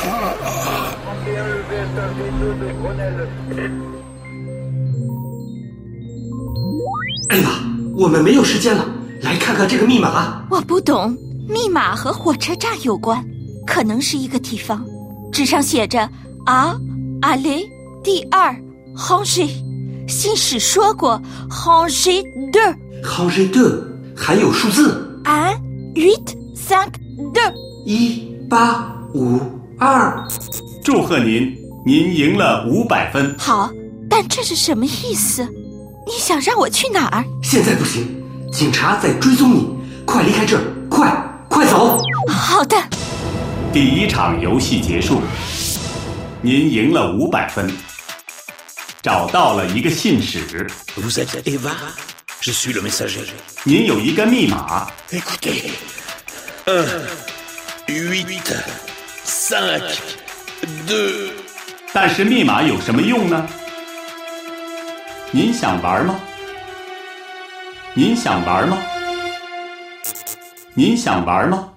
哎呀，我们没有时间了，来看看这个密码。 我不懂，密码和火车站有关，可能是一个地方。纸上写着 R aller 第二 Rangée， 信使说过 Rangée deux Rangée deux， 还有数字 un huit cinq deux 一八五二。 祝贺您，您赢了五百分。 好，但这是什么意思？你想让我去哪儿？ 现在不行，警察在追踪你，快离开这儿，快快走。 好的。 第一场游戏结束，您赢了五百分，找到了一个信使。 Vous êtes Eva, je suis le messager. 您有一个密码。 Écoutez, un, huit, cinq, deux. 但是密码有什么用呢？您想玩吗？您想玩吗？您想玩吗？